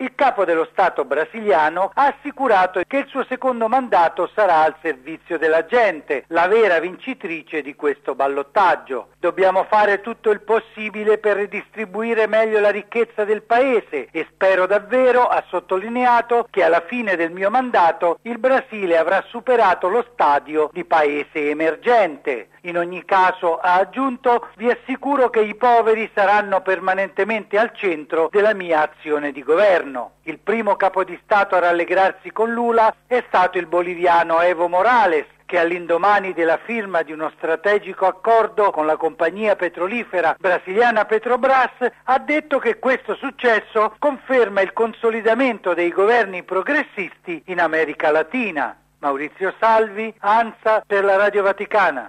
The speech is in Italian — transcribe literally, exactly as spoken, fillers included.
il capo dello Stato brasiliano ha assicurato che il suo secondo mandato sarà al servizio della gente, la vera vincitrice di questo ballottaggio. Dobbiamo fare tutto il possibile per ridistribuire meglio la ricchezza del paese e spero davvero, ha sottolineato, che alla fine del mio mandato il Brasile avrà superato lo stadio di paese emergente. In ogni caso, ha aggiunto, vi assicuro che i poveri saranno permanentemente al centro della mia azione di governo. Il primo capo di Stato a rallegrarsi con Lula è stato il boliviano Evo Morales, che all'indomani della firma di uno strategico accordo con la compagnia petrolifera brasiliana Petrobras ha detto che questo successo conferma il consolidamento dei governi progressisti in America Latina. Maurizio Salvi, ANSA, per la Radio Vaticana.